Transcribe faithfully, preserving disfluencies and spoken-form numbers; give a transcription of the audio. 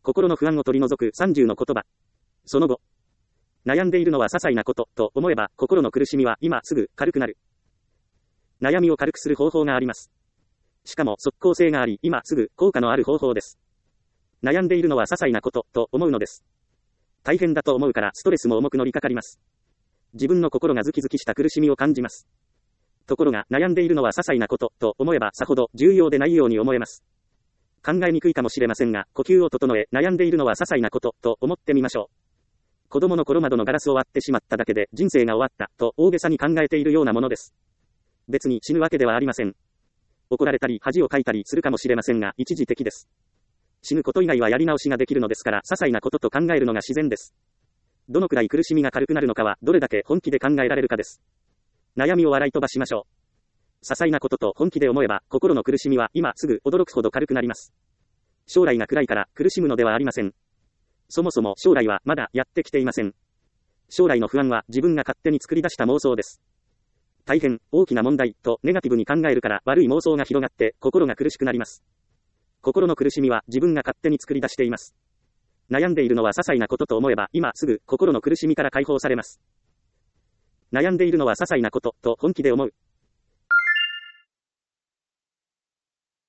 心の不安を取り除くさんじゅうの言葉。その後、悩んでいるのは些細なこと、と思えば、心の苦しみは今すぐ軽くなる。悩みを軽くする方法があります。しかも即効性があり、今すぐ効果のある方法です。悩んでいるのは些細なこと、と思うのです。大変だと思うからストレスも重く乗りかかります。自分の心がズキズキした苦しみを感じます。ところが、悩んでいるのは些細なこと、と思えばさほど重要でないように思えます。考えにくいかもしれませんが、呼吸を整え、悩んでいるのは些細なこと、と思ってみましょう。子供の頃窓のガラスを割ってしまっただけで人生が終わった、と大げさに考えているようなものです。別に死ぬわけではありません。怒られたり恥をかいたりするかもしれませんが、一時的です。死ぬこと以外はやり直しができるのですから、些細なことと考えるのが自然です。どのくらい苦しみが軽くなるのかは、どれだけ本気で考えられるかです。悩みを笑い飛ばしましょう。些細なことと本気で思えば、心の苦しみは今すぐ驚くほど軽くなります。将来が暗いから苦しむのではありません。そもそも将来はまだやってきていません。将来の不安は自分が勝手に作り出した妄想です。大変大きな問題とネガティブに考えるから悪い妄想が広がって心が苦しくなります。心の苦しみは自分が勝手に作り出しています。悩んでいるのは些細なことと思えば今すぐ心の苦しみから解放されます。悩んでいるのは些細なことと本気で思う。